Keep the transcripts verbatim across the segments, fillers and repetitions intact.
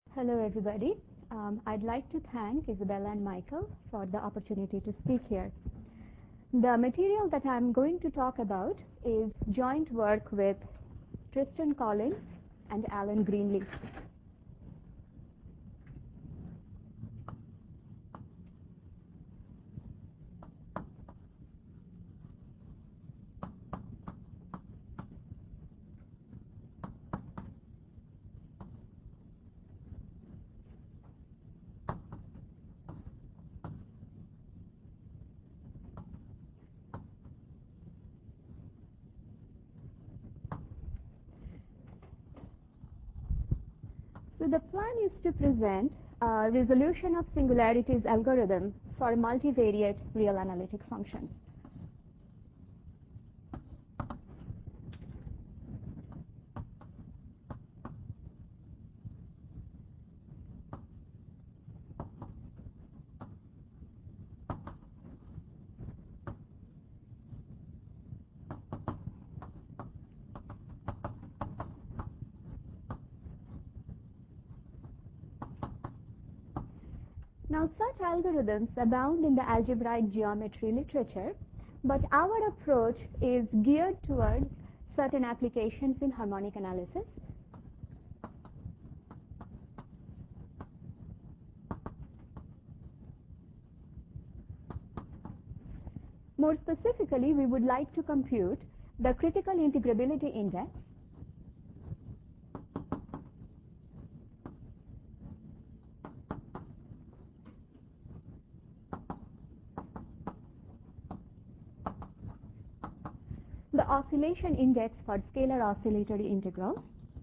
Hello, everybody. Um, I'd like to thank Isabella and Michael for the opportunity to speak here. The material that I'm going to talk about is joint work with Tristan Collins and Alan Greenlee. So the plan is to present a resolution of singularities algorithm for multivariate real analytic functions. Now, such algorithms abound in the algebraic geometry literature, but our approach is geared towards certain applications in harmonic analysis. More specifically, we would like to compute the critical integrability index, the oscillation index for scalar oscillatory integrals,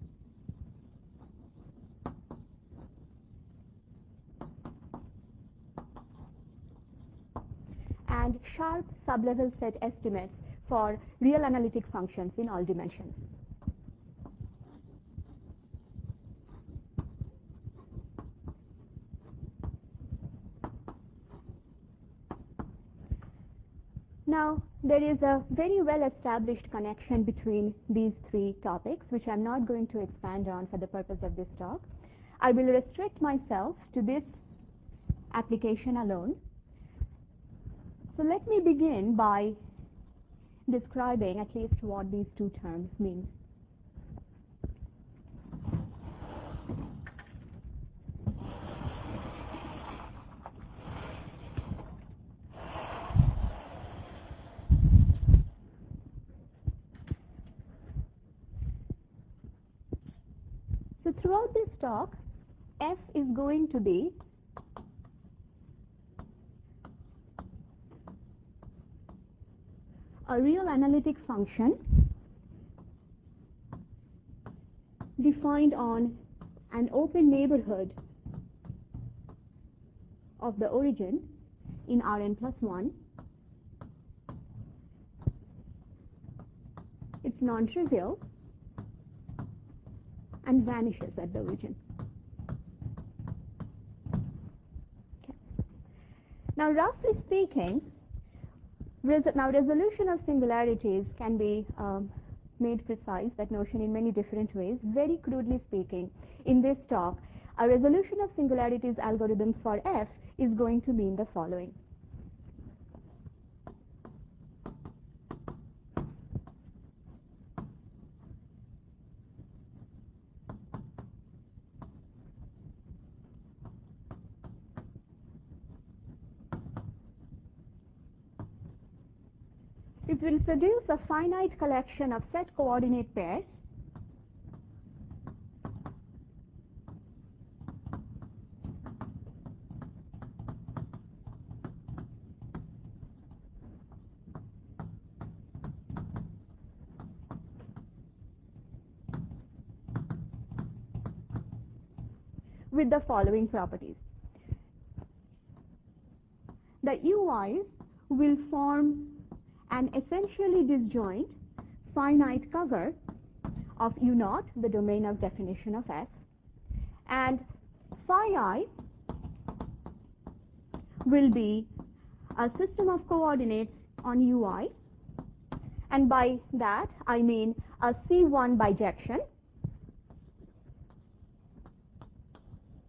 and sharp sublevel set estimates for real analytic functions in all dimensions. Now, there is a very well-established connection between these three topics, which I'm not going to expand on for the purpose of this talk. I will restrict myself to this application alone. So let me begin by describing at least what these two terms mean. So throughout this talk, f is going to be a real analytic function defined on an open neighborhood of the origin in Rn plus one. It's non-trivial and vanishes at the origin. Okay. Now, roughly speaking, res now resolution of singularities can be um, made precise, that notion, in many different ways. Very crudely speaking, in this talk, a resolution of singularities algorithm for f is going to mean the following. It will produce a finite collection of set coordinate pairs with the following properties. The U Is will form an essentially disjoint finite cover of U naught, the domain of definition of f, and phi I will be a system of coordinates on U I, and by that I mean a C one bijection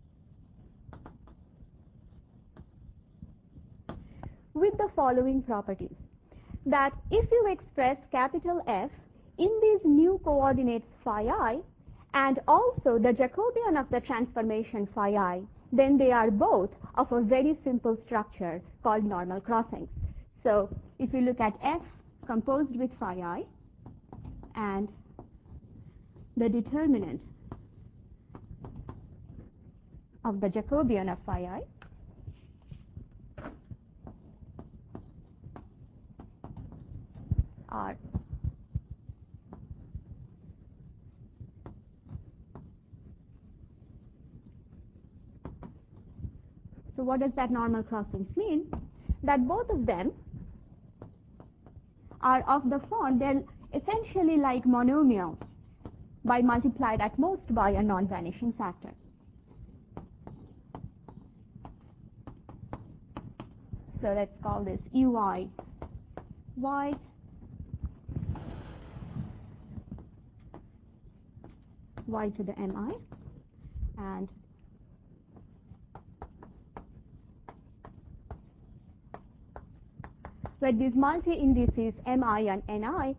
with the following properties, that if you express capital F in these new coordinates phi I and also the Jacobian of the transformation phi I, then they are both of a very simple structure called normal crossings. So if you look at F composed with phi I and the determinant of the Jacobian of phi I, are so what does that normal crossings mean? That both of them are of the form, they're essentially like monomials by multiplied at most by a non-vanishing factor. So let's call this E Y Y y to the mi, and where these multi-indices mi and ni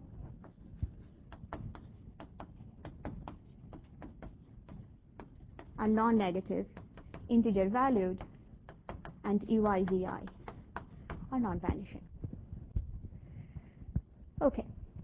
are non-negative, integer valued, and E Y Z I are non-vanishing. Okay.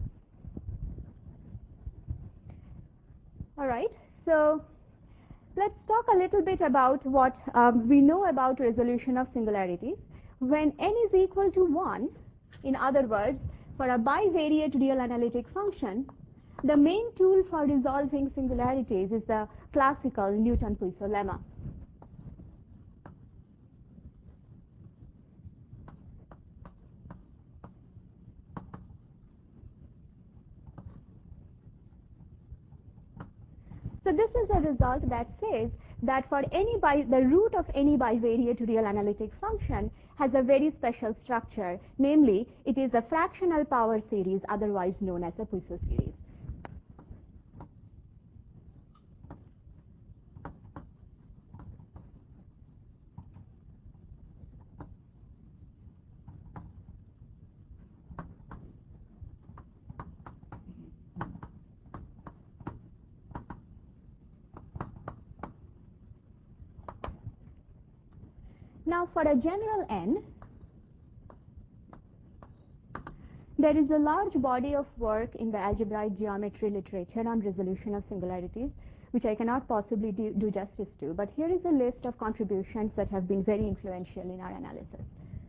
All right. So let's talk a little bit about what um, we know about resolution of singularities. When n is equal to one, in other words, for a bivariate real analytic function, the main tool for resolving singularities is the classical Newton-Puiso lemma. So this is a result that says that for any bi the root of any bivariate real analytic function has a very special structure, namely it is a fractional power series, otherwise known as a Puiso series. Now for a general n, there is a large body of work in the algebraic geometry literature on resolution of singularities, which I cannot possibly do, do justice to, but here is a list of contributions that have been very influential in our analysis.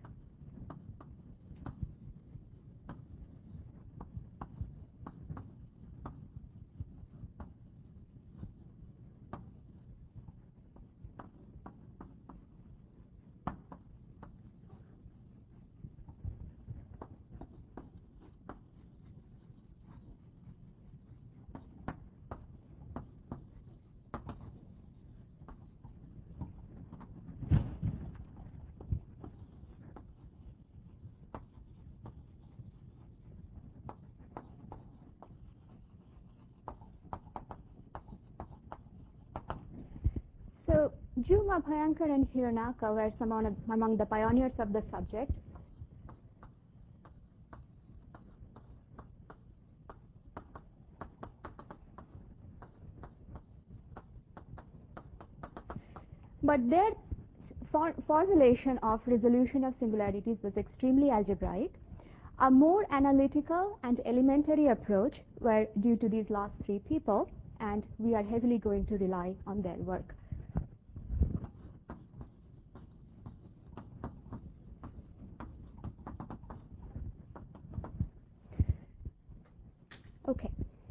So Juma, Bhayankar, and Hironaka were some of, among the pioneers of the subject. But their for formulation of resolution of singularities was extremely algebraic. A more analytical and elementary approach were due to these last three people, and we are heavily going to rely on their work. Okay.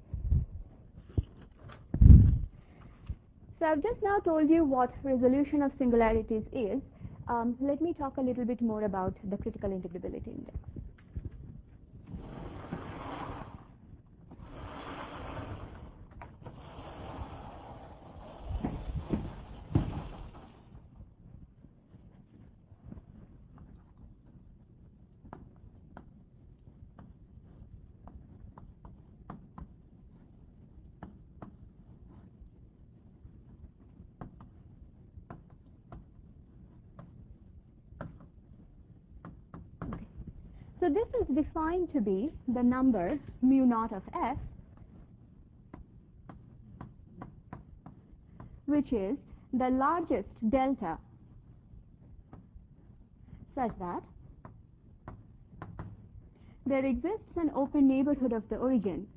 So I've just now told you what resolution of singularities is. Um, let me talk a little bit more about the critical integrability index. So this is defined to be the number mu naught of f, which is the largest delta, such that there exists an open neighborhood of the origin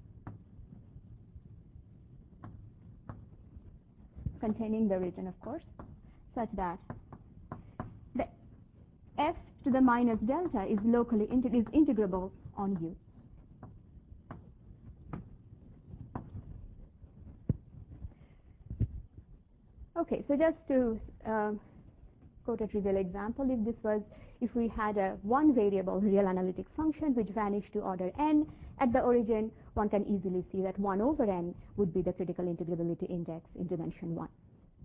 containing the region, of course, such that the f to the minus delta is locally is integrable on U. Okay, so just to uh, quote a trivial example, if this was, if we had a one variable real analytic function which vanished to order n at the origin, one can easily see that one over n would be the critical integrability index in dimension one.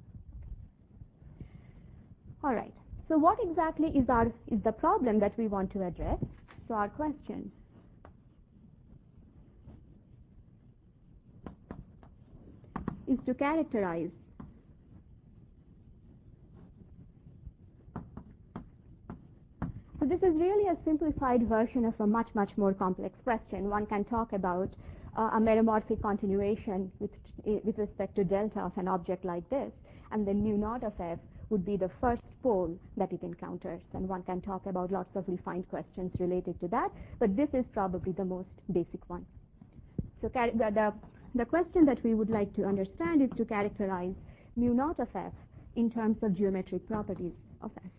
All right. So what exactly is our is the problem that we want to address? So our question is to characterize So this is really a simplified version of a much, much more complex question. One can talk about uh, a meromorphic continuation with, with respect to delta of an object like this, and then mu naught of f would be the first pole that it encounters. And one can talk about lots of refined questions related to that, but this is probably the most basic one. So the, the, the question that we would like to understand is to characterize mu naught of f in terms of geometric properties of f.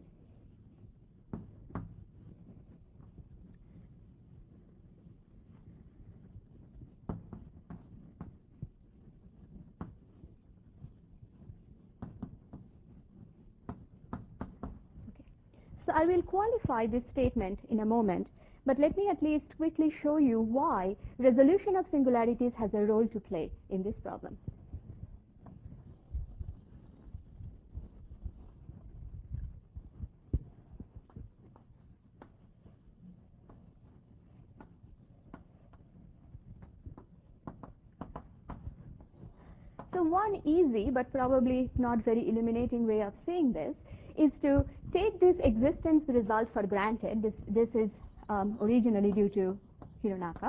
So I will qualify this statement in a moment, but let me at least quickly show you why resolution of singularities has a role to play in this problem. So one easy but probably not very illuminating way of saying this is to take this existence result for granted. This, this is um, originally due to Hironaka.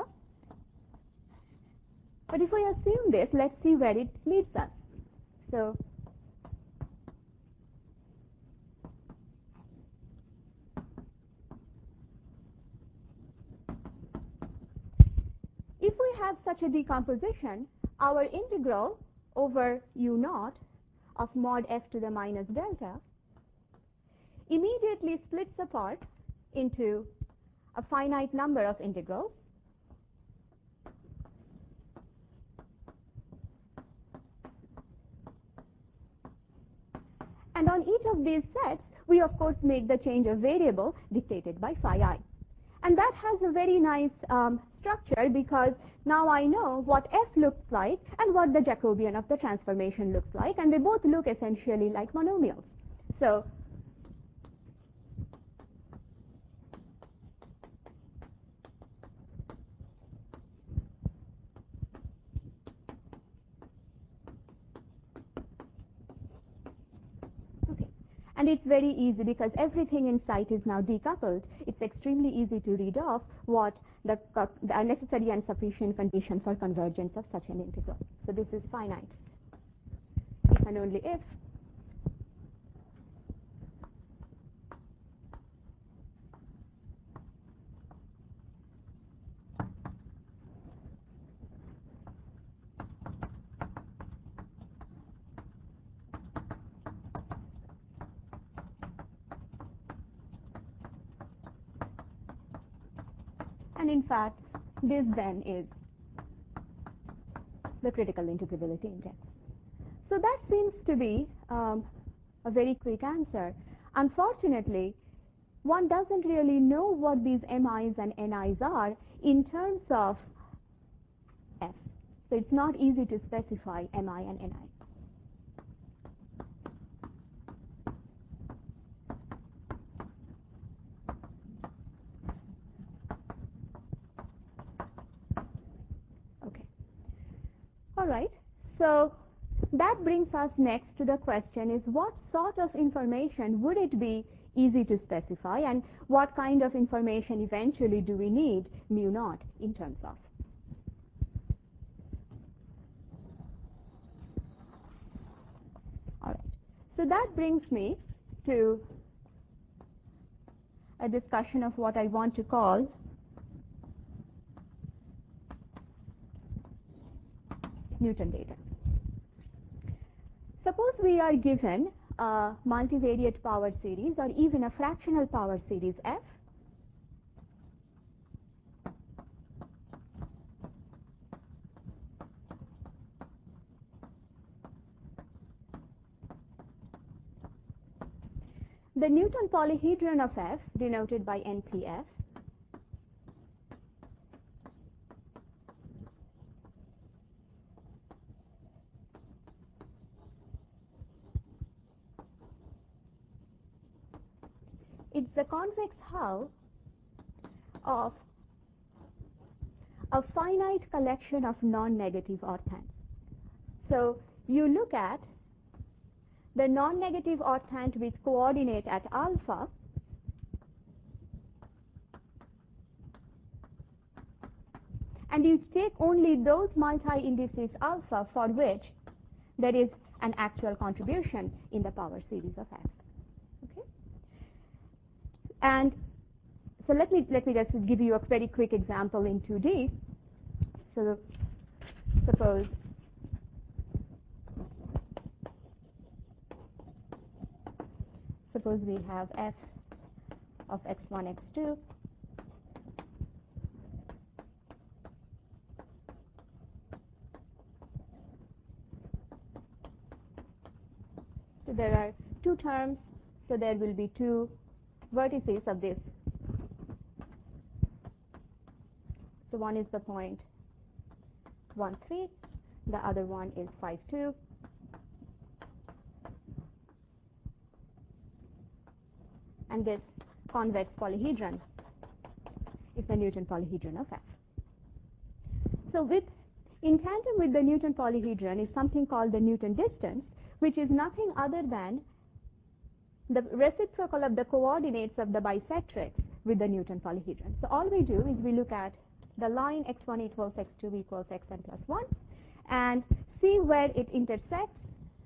But if we assume this, let's see where it leads us. So if we have such a decomposition, our integral over u naught of mod f to the minus delta immediately splits apart into a finite number of integrals, and on each of these sets we of course make the change of variable dictated by phi I. And that has a very nice um, structure, because now I know what f looks like and what the Jacobian of the transformation looks like, and they both look essentially like monomials. So okay. And it's very easy because everything in sight is now decoupled. It's extremely easy to read off what the, the necessary and sufficient condition for convergence of such an integral. So this is finite if and only if and in fact this then is the critical integrability index. So that seems to be um, a very quick answer. Unfortunately, one doesn't really know what these M Is and N Is are in terms of f. So it's not easy to specify M I and N I. Okay. All right. So that brings us next to the question is what sort of information would it be easy to specify, and what kind of information eventually do we need mu naught in terms of? All right. So that brings me to a discussion of what I want to call Newton data. Suppose we are given a multivariate power series or even a fractional power series F. The Newton polyhedron of F, denoted by N P F, it's the convex hull of a finite collection of non-negative octants. So you look at the non-negative octant with coordinate at alpha, and you take only those multi-indices alpha for which there is an actual contribution in the power series of F. Okay? And so let me let me just give you a very quick example in two D. So suppose Suppose we have F of x one, x two, so there are two terms, so there will be two vertices of this. So one is the point one three, the other one is five two. And this convex polyhedron is the Newton polyhedron of F. So with, in tandem with the Newton polyhedron is something called the Newton distance, which is nothing other than the reciprocal of the coordinates of the bisectrix with the Newton polyhedron. So all we do is we look at the line x one equals x two equals xn plus one and see where it intersects.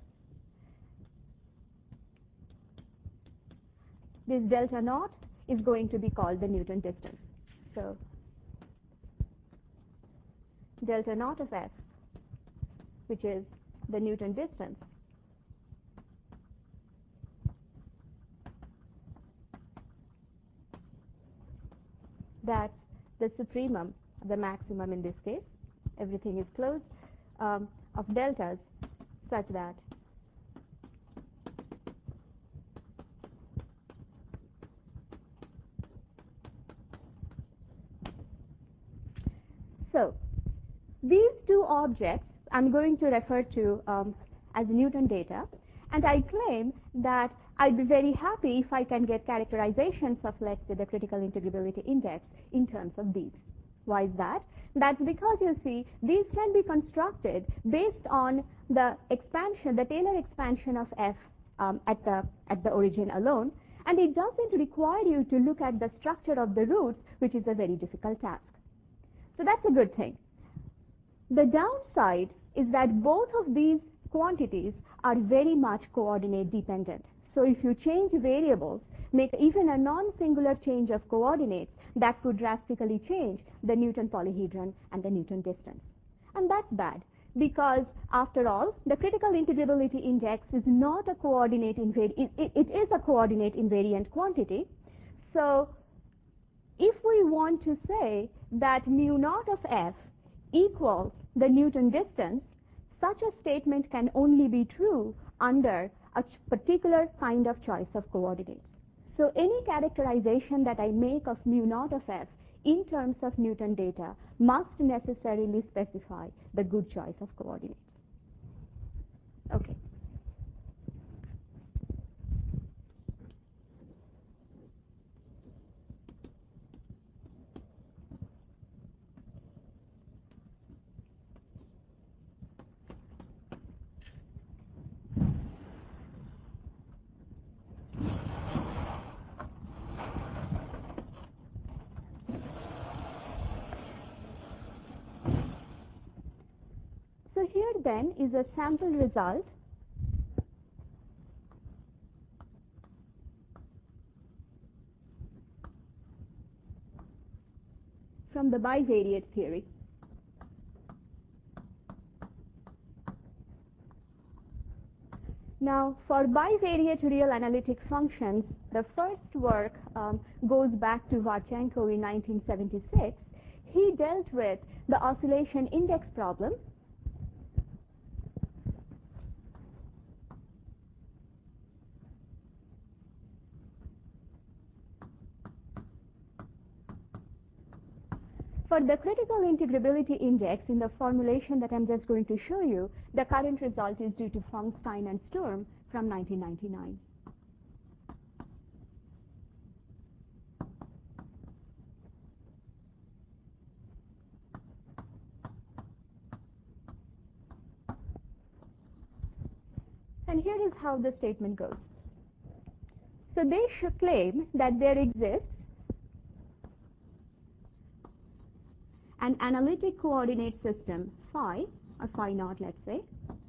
This delta naught is going to be called the Newton distance. So delta naught of F, which is the Newton distance, that's the supremum, the maximum in this case. Everything is closed um, of deltas such that So these two objects I'm going to refer to um, as Newton data, and I claim that I'd be very happy if I can get characterizations of, let's say, the critical integrability index in terms of these. Why is that? That's because, you see, these can be constructed based on the expansion, the Taylor expansion of F um, at the at the origin alone, and it doesn't require you to look at the structure of the roots, which is a very difficult task. So that's a good thing. The downside is that both of these quantities are very much coordinate dependent. So if you change variables, make even a non-singular change of coordinates, that could drastically change the Newton polyhedron and the Newton distance. And that's bad, because after all, the critical integrability index is not a coordinate invari- it, it, it is a coordinate invariant quantity. So if we want to say that mu naught of F equals the Newton distance, such a statement can only be true under a particular kind of choice of coordinates. So any characterization that I make of mu naught of F in terms of Newton data must necessarily specify the good choice of coordinates. Okay. then is a sample result from the bivariate theory. Now, for bivariate real analytic functions, the first work um, goes back to Vatchenko in nineteen seventy-six. He dealt with the oscillation index problem. For the critical integrability index in the formulation that I'm just going to show you, the current result is due to Fungstein and Sturm from nineteen ninety-nine. And here is how the statement goes. So they should claim that there exists an analytic coordinate system phi, or phi naught, let's say,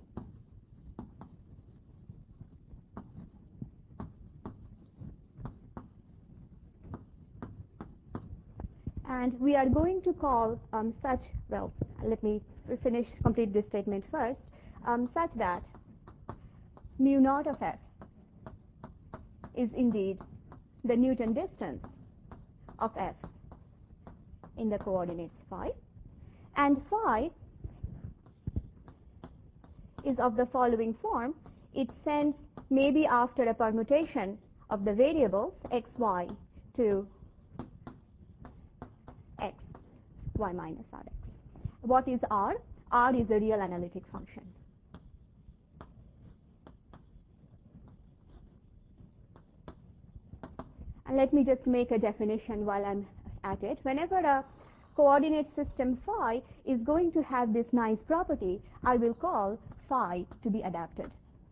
and we are going to call um, such, well, let me finish, complete this statement first, um, such that mu naught of f is indeed the Newton distance of f in the coordinates phi, and phi is of the following form. It sends, maybe after a permutation of the variables x, y to x, y minus rx. What is R? R is a real analytic function. And let me just make a definition while I'm at it. Whenever a coordinate system phi is going to have this nice property, I will call phi to be adapted.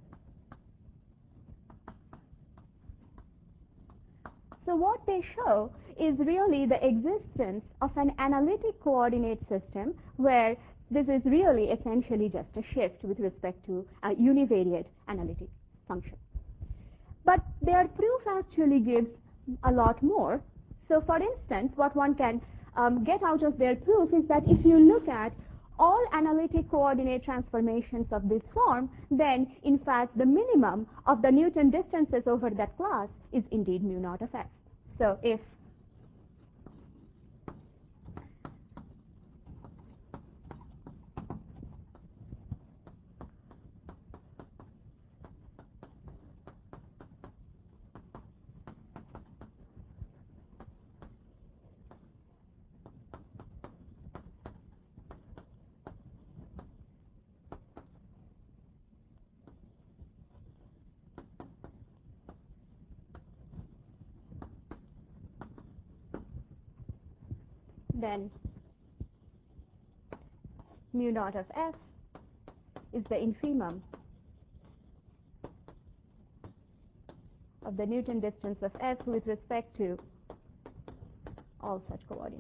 So what they show is really the existence of an analytic coordinate system where this is really essentially just a shift with respect to a univariate analytic function. But their proof actually gives a lot more. So for instance, what one can um, get out of their proof is that if you look at all analytic coordinate transformations of this form, then in fact the minimum of the Newton distances over that class is indeed mu naught of f. So if then mu naught of f is the infimum of the Newton distance of f with respect to all such coordinates.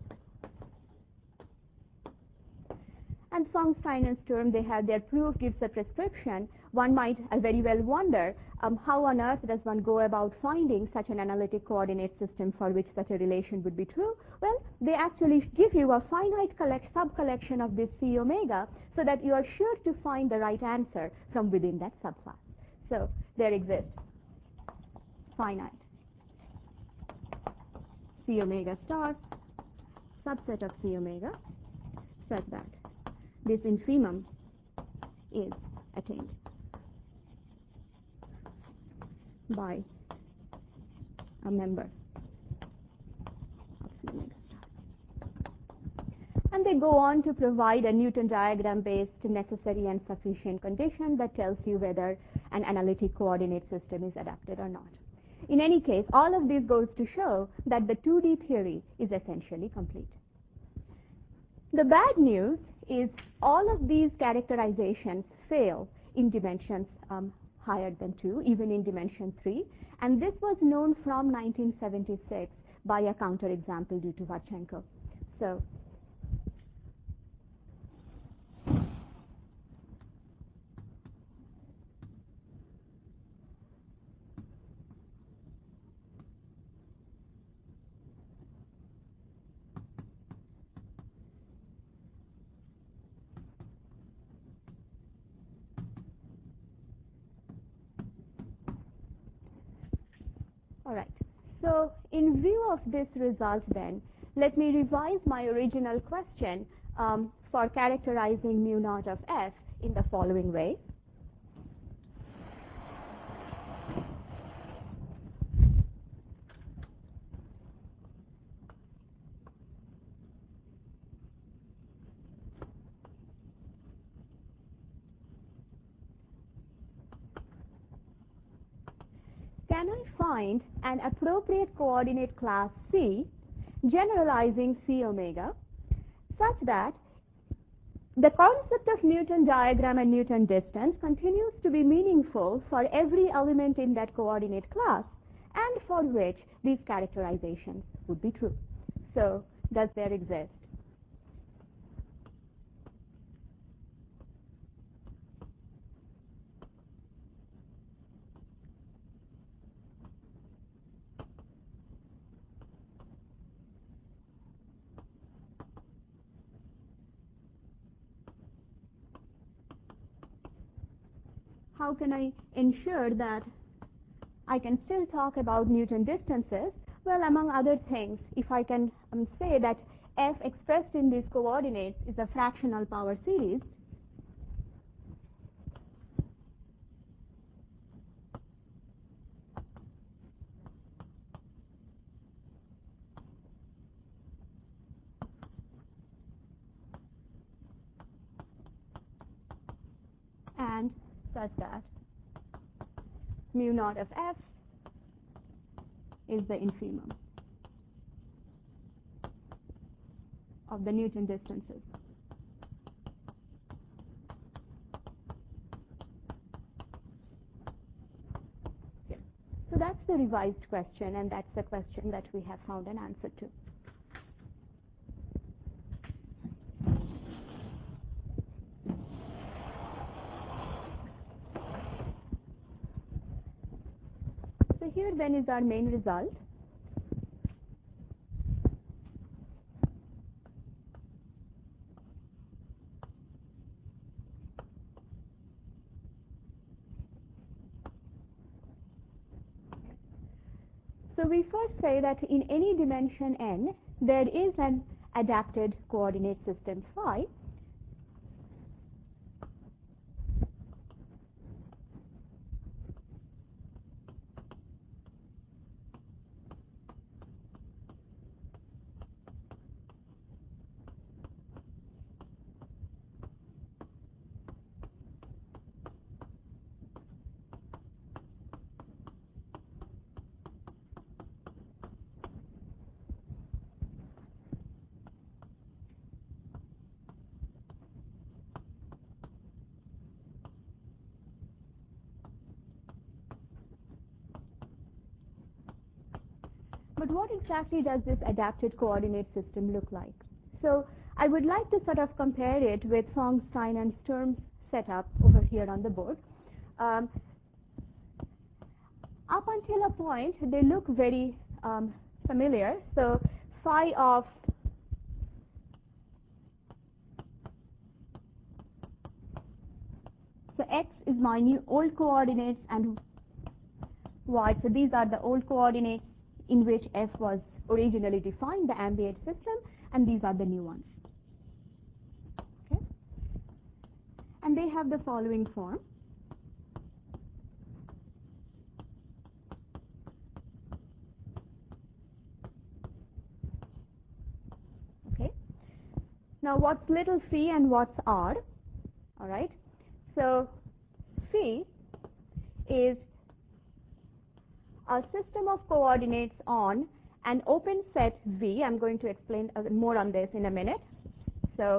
And Fungstein and Sturm, they have their proof gives a prescription. One might uh, very well wonder um, how on earth does one go about finding such an analytic coordinate system for which such a relation would be true? Well, they actually give you a finite collect, sub-collection of this C omega so that you are sure to find the right answer from within that subclass. So there exists finite C omega star subset of C omega such that this infimum is attained by a member of C omega star. And they go on to provide a Newton diagram based necessary and sufficient condition that tells you whether an analytic coordinate system is adapted or not. In any case, all of this goes to show that the two D theory is essentially complete. The bad news is all of these characterizations fail in dimensions um, higher than two, even in dimension three, and this was known from nineteen seventy-six by a counterexample due to Vatchenko. So All right. So in view of this result then, let me revise my original question um, for characterizing mu naught of f in the following way. Can I find an appropriate coordinate class C generalizing C omega such that the concept of Newton diagram and Newton distance continues to be meaningful for every element in that coordinate class and for which these characterizations would be true? So, does there exist? How can I ensure that I can still talk about Newton distances? Well, among other things, if I can um, say that f expressed in these coordinates is a fractional power series, and such that mu naught of f is the infimum of the Newton distances. Okay. So that's the revised question, and that's the question that we have found an answer to. So here then is our main result. So we first say that in any dimension n, there is an adapted coordinate system phi, but what exactly does this adapted coordinate system look like? So I would like to sort of compare it with Fong, Stein, and Sturm's setup over here on the board. Um, up until a point, they look very um, familiar. So phi of so x is my new old coordinates and y. So these are the old coordinates in which f was originally defined, the ambient system, and these are the new ones. Okay? And they have the following form. Okay. Now what's little phi and what's r? All right. So phi is a system of coordinates on an open set V. I'm going to explain more on this in a minute. So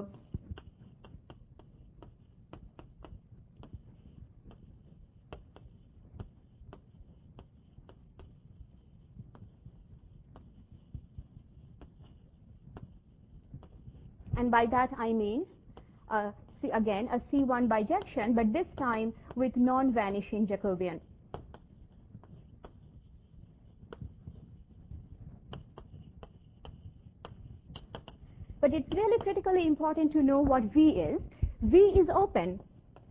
and by that I mean uh, see again a C one bijection, but this time with non-vanishing Jacobian. But it's really critically important to know what V is. V is open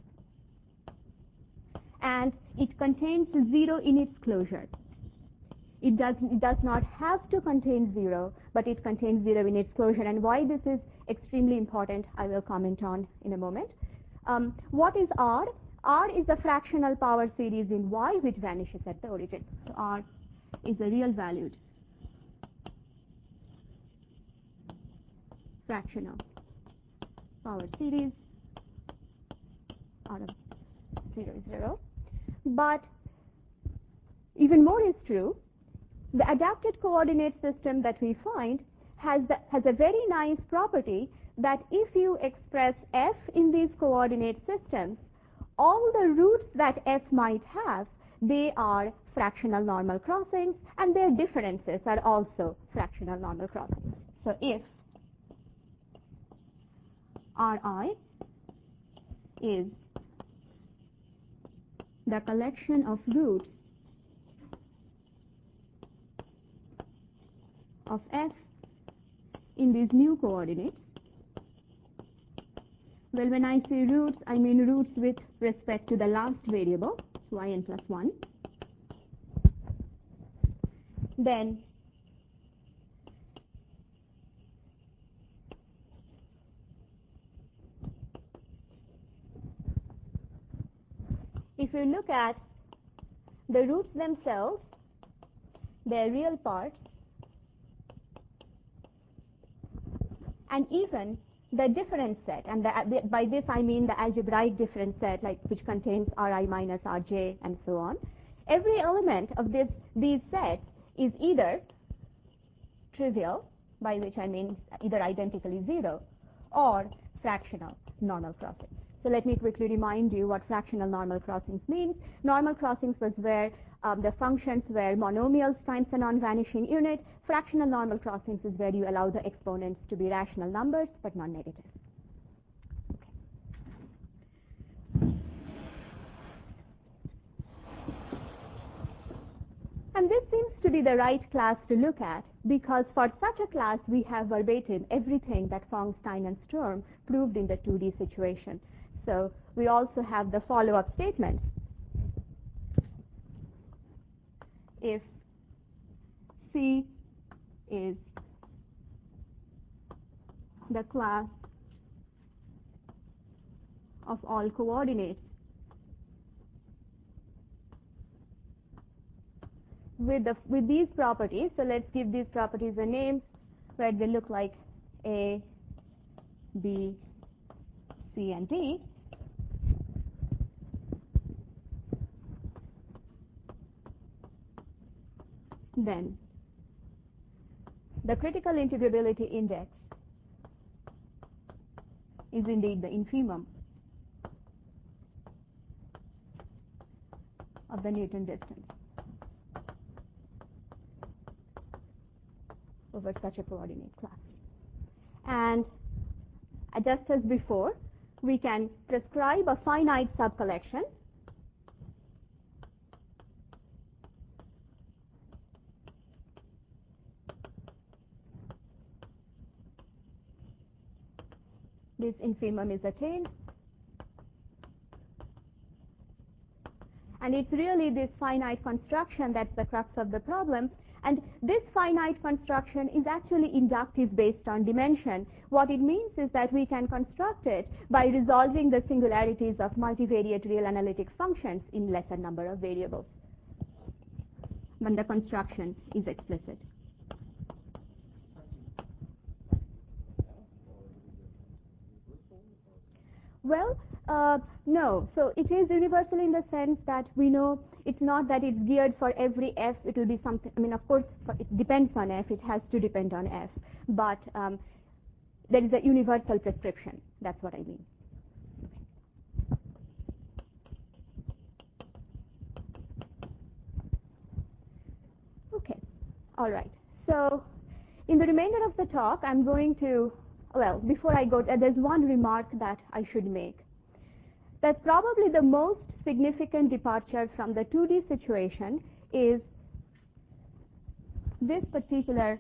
and it contains zero in its closure. It does, it does not have to contain zero, but it contains zero in its closure. And why this is extremely important, I will comment on in a moment. Um, what is R? R is a fractional power series in Y which vanishes at the origin. So R is a real valued fractional power series. R of zero is zero. But even more is true. The adapted coordinate system that we find has, the, has a very nice property that if you express f in these coordinate systems, all the roots that f might have, they are fractional normal crossings, and their differences are also fractional normal crossings. So if Ri is the collection of roots of f in these new coordinates, well, when I say roots, I mean roots with respect to the last variable, yn plus one. Then if you look at the roots themselves, their real parts, and even the difference set, and the, by this I mean the algebraic difference set, like which contains Ri minus Rj and so on. Every element of this, these sets is either trivial, by which I mean either identically zero, or fractional normal crossings. So let me quickly remind you what fractional normal crossings means. Normal crossings was where um, the functions were monomials times a non-vanishing unit. Fractional normal crossings is where you allow the exponents to be rational numbers but not negative. Okay. And this seems to be the right class to look at, because for such a class we have verbatim everything that Fong, Stein, and Sturm proved in the two D situation. So we also have the follow-up statement. If C is the class of all coordinates with the with these properties, so let's give these properties a name where they look like A, B, C, and D. Then the critical integrability index is indeed the infimum of the Newton distance over such a coordinate class. And just as before, we can prescribe a finite subcollection this infimum is attained, and it's really this finite construction that's the crux of the problem. And this finite construction is actually inductive based on dimension. What it means is that we can construct it by resolving the singularities of multivariate real analytic functions in lesser number of variables when the construction is explicit. Well, uh, no. So it is universal in the sense that we know it's not that it's geared for every f. It will be something. I mean, of course, it depends on f. It has to depend on f. But um, there is a universal prescription. That's what I mean. Okay. All right. So in the remainder of the talk, I'm going to, well, before I go, uh, there's one remark that I should make. That probably the most significant departure from the two D situation is this particular,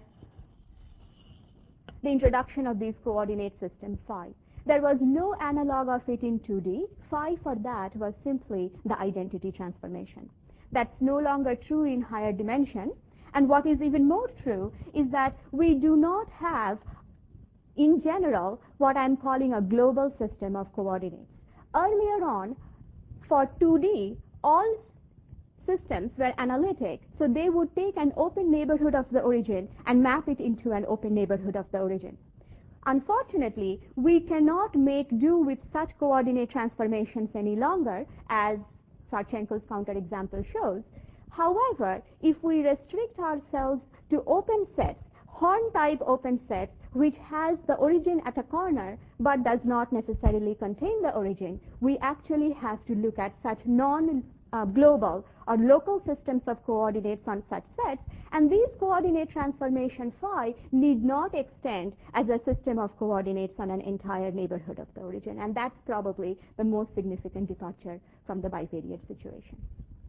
the introduction of these coordinate system phi. There was no analog of it in two D. Phi for that was simply the identity transformation. That's no longer true in higher dimension. And what is even more true is that we do not have, in general, what I'm calling a global system of coordinates. Earlier on, for two D, all systems were analytic, so they would take an open neighborhood of the origin and map it into an open neighborhood of the origin. Unfortunately, we cannot make do with such coordinate transformations any longer, as Sarchenko's counterexample shows. However, if we restrict ourselves to open sets, horn-type open sets, which has the origin at a corner but does not necessarily contain the origin, we actually have to look at such non-global uh, or local systems of coordinates on such sets, and these coordinate transformation phi need not extend as a system of coordinates on an entire neighborhood of the origin, and that's probably the most significant departure from the bivariate situation.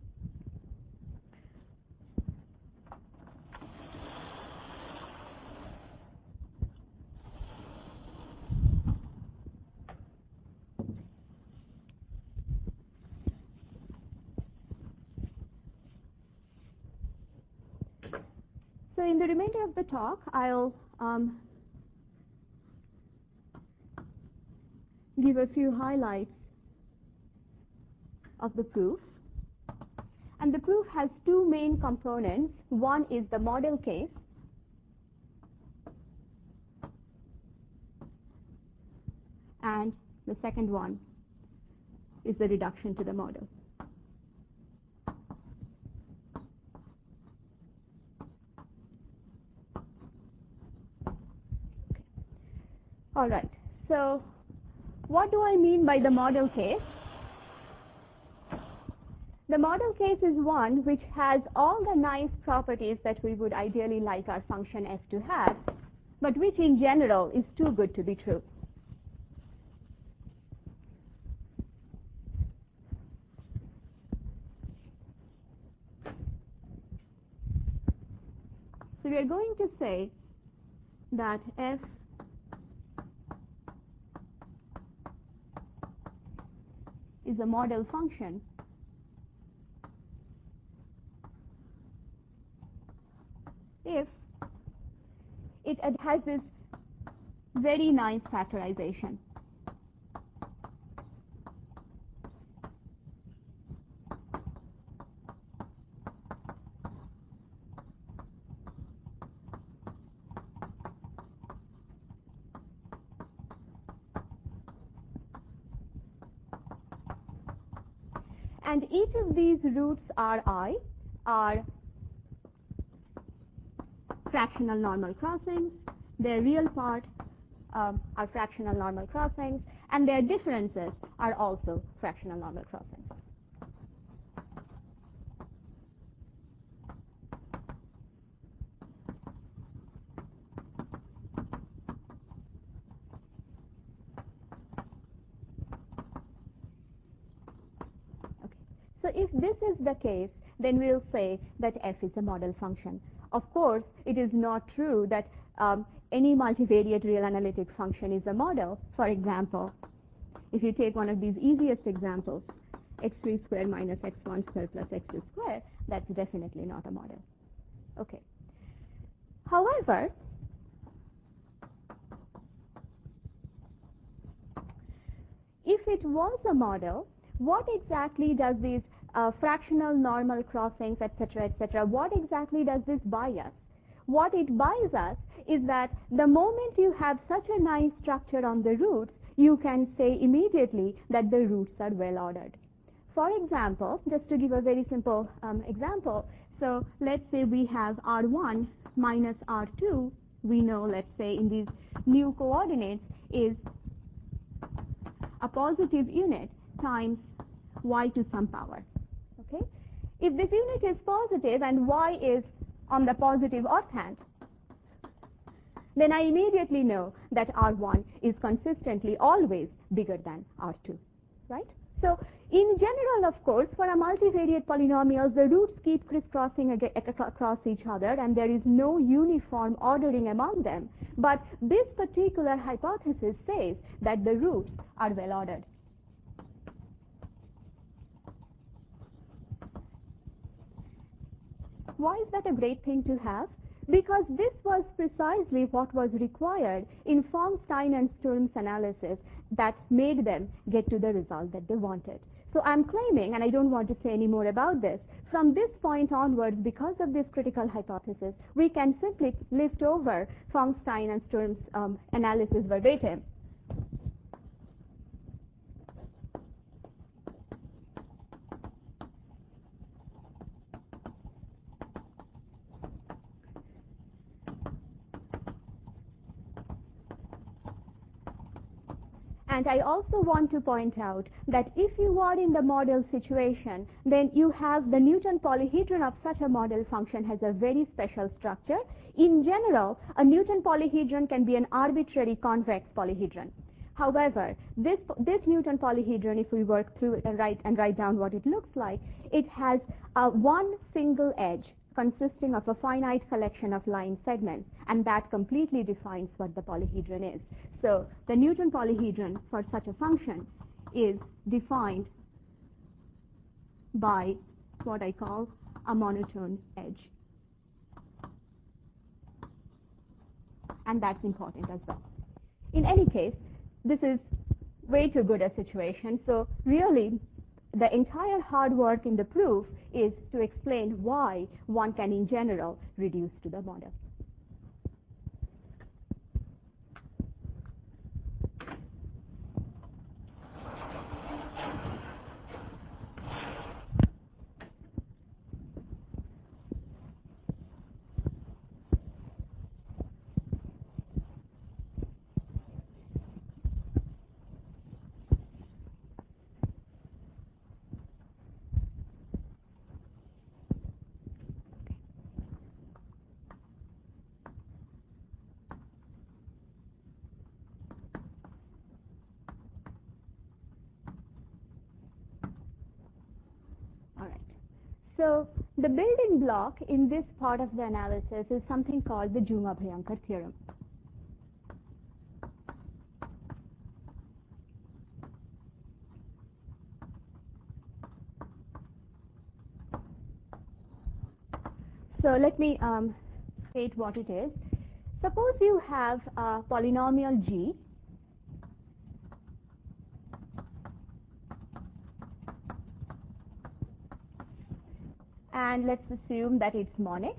So in the remainder of the talk, I'll um, give a few highlights of the proof. And the proof has two main components. One is the model case, and the second one is the reduction to the model. All right, so what do I mean by the model case? The model case is one which has all the nice properties that we would ideally like our function f to have, but which in general is too good to be true. So we are going to say that f is a model function if it has this very nice factorization. And each of these roots R I are fractional normal crossings, their real part um, are fractional normal crossings, and their differences are also fractional normal crossings. Okay. So if this is the case, then we'll say that f is a model function. Of course, it is not true that um, any multivariate real analytic function is a model. For example, if you take one of these easiest examples, x three squared minus x one squared plus x two squared, that's definitely not a model. Okay. However, if it was a model, what exactly does these uh, fractional normal crossings, et cetera, et cetera, what exactly does this buy us? What it buys us is that the moment you have such a nice structure on the roots, you can say immediately that the roots are well ordered. For example, just to give a very simple um, example, so let's say we have R one minus R two, we know, let's say, in these new coordinates is a positive unit times y to some power. Okay? If this unit is positive and y is on the positive offhand, then I immediately know that R one is consistently always bigger than R two, right? So in general, of course, for a multivariate polynomial, the roots keep crisscrossing across each other and there is no uniform ordering among them. But this particular hypothesis says that the roots are well ordered. Why is that a great thing to have? Because this was precisely what was required in Fong, Stein, and Sturm's analysis that made them get to the result that they wanted. So I'm claiming, and I don't want to say any more about this, from this point onwards, because of this critical hypothesis, we can simply lift over Fong, Stein, and Sturm's um, analysis verbatim. And I also want to point out that if you are in the model situation, then you have the Newton polyhedron of such a model function has a very special structure. In general, a Newton polyhedron can be an arbitrary convex polyhedron. However, this, this Newton polyhedron, if we work through it and write, and write down what it looks like, it has a one single edge consisting of a finite collection of line segments, and that completely defines what the polyhedron is. So the Newton polyhedron for such a function is defined by what I call a monotone edge. And that's important as well. In any case, this is way too good a situation. So really, the entire hard work in the proof is to explain why one can, in general, reduce to the model. So the building block in this part of the analysis is something called the Juma-Bhayankar theorem. So let me um, state what it is. Suppose you have a polynomial G and let's assume that it's monic.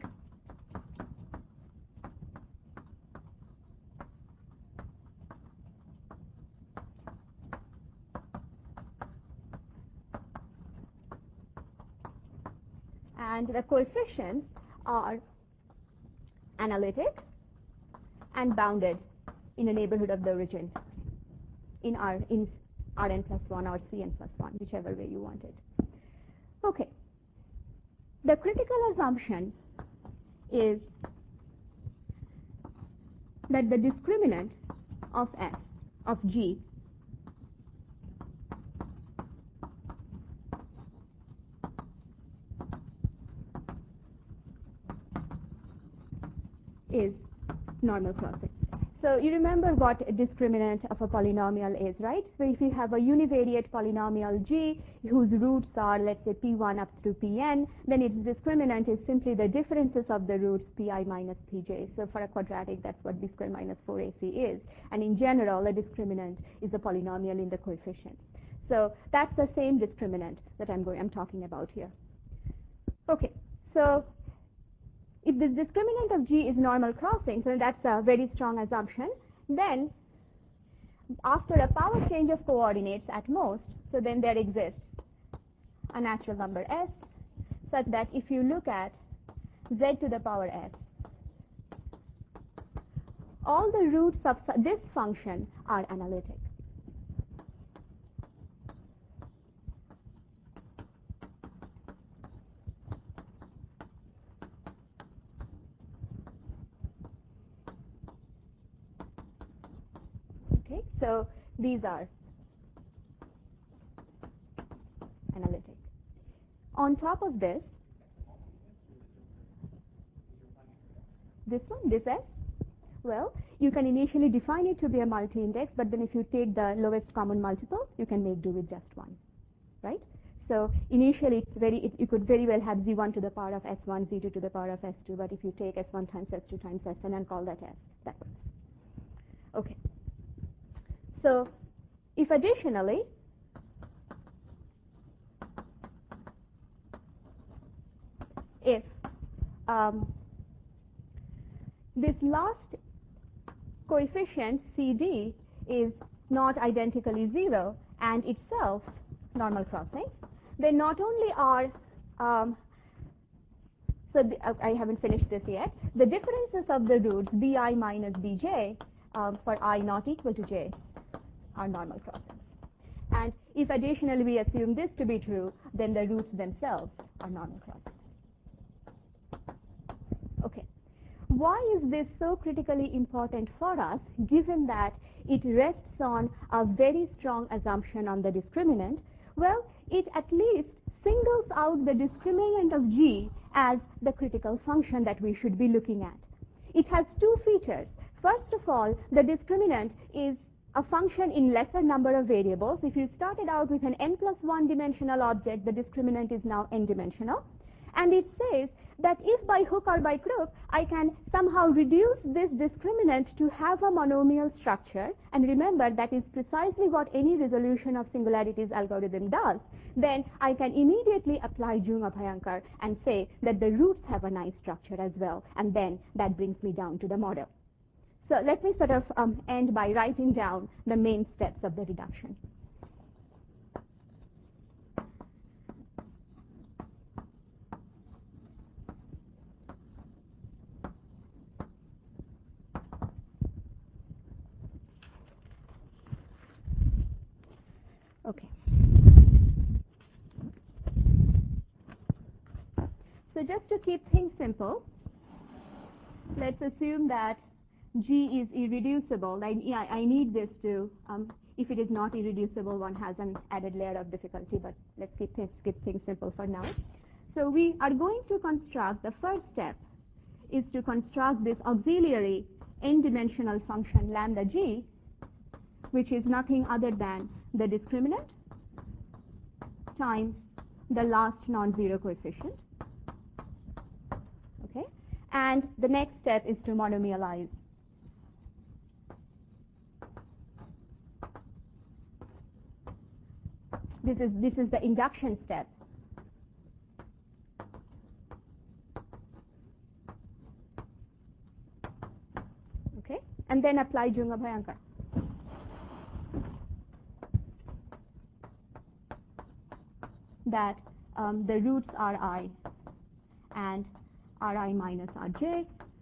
And the coefficients are analytic and bounded in a neighborhood of the origin in R in Rn plus one or Cn plus one, whichever way you want it. Okay. The critical assumption is that the discriminant of S, of G, is normal crossing. So you remember what a discriminant of a polynomial is, right? So if you have a univariate polynomial G whose roots are, let's say, P one up through Pn, then its discriminant is simply the differences of the roots Pi minus Pj. So for a quadratic, that's what B squared minus four A C is. And in general, a discriminant is a polynomial in the coefficient. So that's the same discriminant that I'm going, I'm talking about here. Okay, so if this discriminant of G is normal crossing, so that's a very strong assumption, then after a power change of coordinates at most, so then there exists a natural number S, such that if you look at Z to the power S, all the roots of this function are analytic. Okay, so these are analytic. On top of this, this one, this S, well, you can initially define it to be a multi-index, but then if you take the lowest common multiple, you can make do with just one, right? So initially, it's very, it, you could very well have z one to the power of s one, z two to the power of s two, but if you take s one times s two times sn and call that s, that works. Okay. So if additionally, if um, this last coefficient C D is not identically zero and itself normal crossing, then not only are, um, so the, uh, I haven't finished this yet, the differences of the roots bi minus bj um, for I not equal to j are normal crossings. And if additionally we assume this to be true, then the roots themselves are normal crossings. Okay. Why is this so critically important for us, given that it rests on a very strong assumption on the discriminant? Well, it at least singles out the discriminant of G as the critical function that we should be looking at. It has two features. First of all, the discriminant is a function in lesser number of variables. If you started out with an n plus one dimensional object, the discriminant is now n dimensional. And it says that if by hook or by crook I can somehow reduce this discriminant to have a monomial structure, and remember that is precisely what any resolution of singularities algorithm does, then I can immediately apply Jung-Abhyankar and say that the roots have a nice structure as well, and then that brings me down to the model. So let me sort of um, end by writing down the main steps of the reduction. Okay. So just to keep things simple, let's assume that G is irreducible. I, I need this to, um, if it is not irreducible, one has an added layer of difficulty, but let's keep things, keep things simple for now. So we are going to construct, the first step is to construct this auxiliary n-dimensional function lambda G, which is nothing other than the discriminant times the last non-zero coefficient. Okay? And the next step is to monomialize. This is, this is the induction step. Okay? And then apply Jung-Abhyankar. That um, the roots are I and Ri minus Rj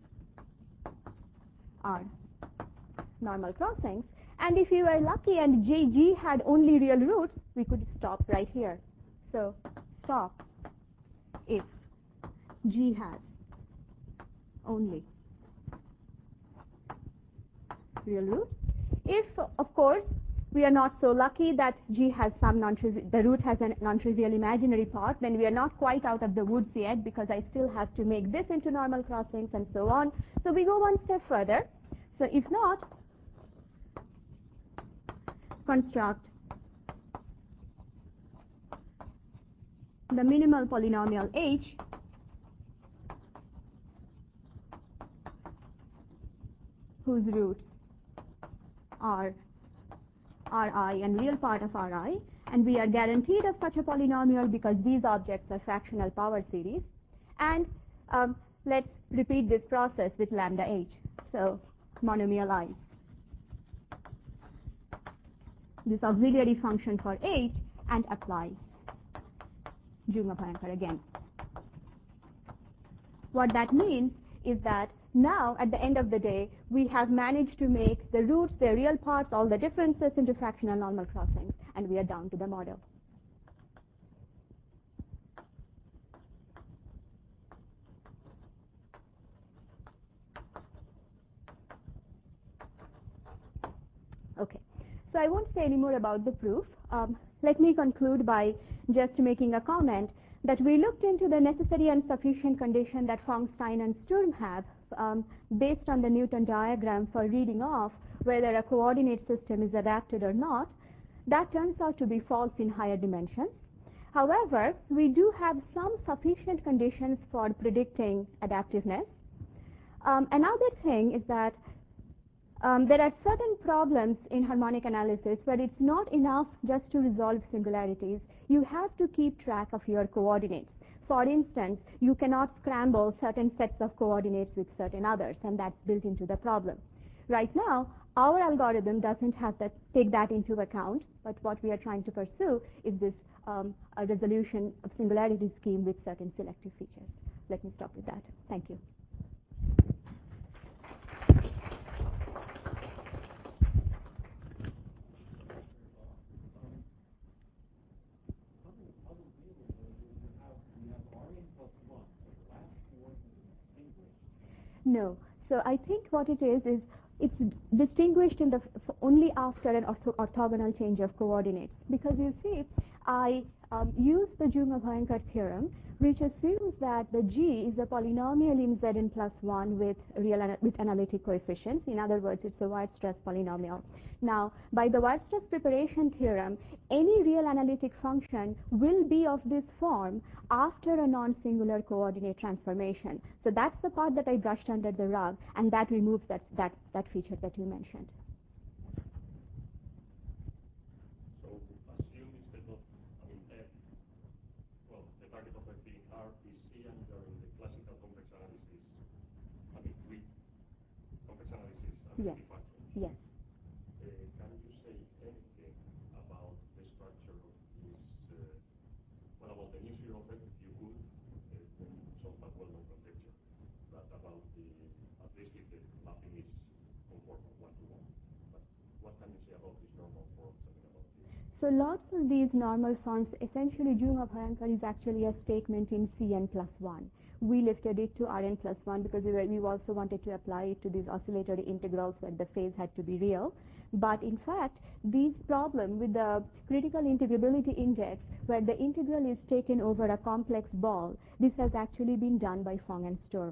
are normal crossings. And if you were lucky and J G had only real roots, we could stop right here. So stop if G has only real roots. If, of course, we are not so lucky that G has some non-trivial, the root has a non-trivial imaginary part, then we are not quite out of the woods yet, because I still have to make this into normal crossings and so on. So we go one step further. So if not, construct the minimal polynomial H whose roots are Ri and real part of Ri, and we are guaranteed of such a polynomial because these objects are fractional power series. And um, let's repeat this process with lambda H. So monomialize this auxiliary function for H and apply Jung-Abhyankar again. What that means is that now, at the end of the day, we have managed to make the roots, their real parts, all the differences into fractional normal crossings, and we are down to the model. Okay, so I won't say any more about the proof. Um, let me conclude by just making a comment that we looked into the necessary and sufficient condition that Fong, Stein, and Sturm have um, based on the Newton diagram for reading off whether a coordinate system is adapted or not. That turns out to be false in higher dimensions. However, we do have some sufficient conditions for predicting adaptiveness. Um, another thing is that um, there are certain problems in harmonic analysis where it's not enough just to resolve singularities. You have to keep track of your coordinates. For instance, you cannot scramble certain sets of coordinates with certain others, and that's built into the problem. Right now, our algorithm doesn't have that, take that into account, but what we are trying to pursue is this um, a resolution of singularity scheme with certain selective features. Let me stop with that. Thank you. No. So I think what it is is it's distinguished in the f only after an ortho orthogonal change of coordinates. Because you see, I um, use the Jung-Abhyankar theorem, which assumes that the G is a polynomial in Zn plus one with real ana with analytic coefficients. In other words, it's a Weierstrass polynomial. Now, by the Weierstrass preparation theorem, any real analytic function will be of this form after a non-singular coordinate transformation. So that's the part that I brushed under the rug, and that removes that, that, that feature that you mentioned. So assume instead of, I mean, F, well, the target of F being R is C, and you're in the classical complex analysis, I mean, with complex analysis analytic Yes. functions. Yes. Uh, can you say anything about the structure of this, uh, well, about the new zero effect, if you could, uh, then solve that well-known conjecture, but about the, at least if the mapping is conformal, one-to-one. But what can you say about this normal form, something about this? So lots of these normal forms, essentially Jung-Abhyankar is actually a statement in Cn plus one. We lifted it to Rn plus one because we, were, we also wanted to apply it to these oscillatory integrals where the phase had to be real. But in fact, these problem with the critical integrability index, where the integral is taken over a complex ball, this has actually been done by Fong and Sturm.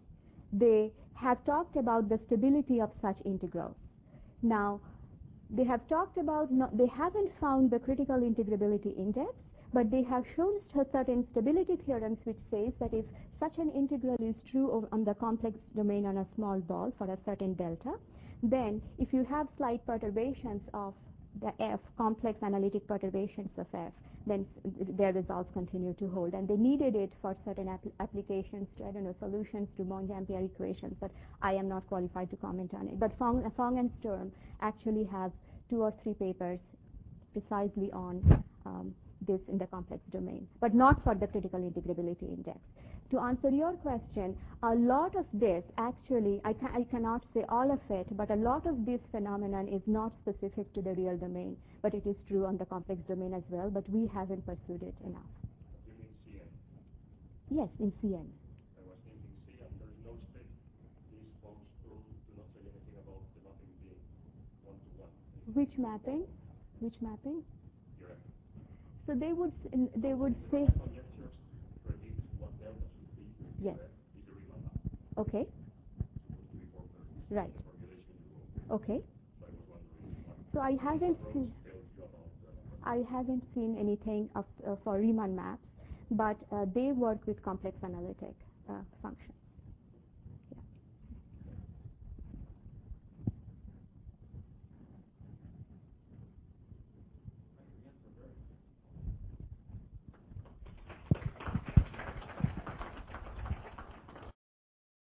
They have talked about the stability of such integrals. Now, they have talked about, not, they haven't found the critical integrability index, but they have shown certain stability theorems which says that if such an integral is true on the complex domain on a small ball for a certain delta, then if you have slight perturbations of the F, complex analytic perturbations of F, then their results continue to hold. And they needed it for certain apl applications to, I don't know, solutions to Monge-Ampere equations, but I am not qualified to comment on it. But Fong, Fong and Sturm actually have two or three papers precisely on um, this in the complex domain, but not for the critical integrability index. To answer your question, a lot of this actually, I, ca I cannot say all of it, but a lot of this phenomenon is not specific to the real domain, but it is true on the complex domain as well, but we haven't pursued it enough. You mean C N? Yes, in C N. I was thinking C, and there is no state. These forms do not say anything about the mapping being one-to-one. Which mapping? Which mapping? Your F. So they would, they would say... Conjectures predict what delta should be. Yes. Your F is the Riemann map. Okay. Supposed to be formula. Right. The formulation you wrote. Okay. So I was wondering what. So I haven't seen... tells you about. Uh, I haven't seen anything of, uh, for Riemann maps, but uh, they work with complex analytic uh, functions.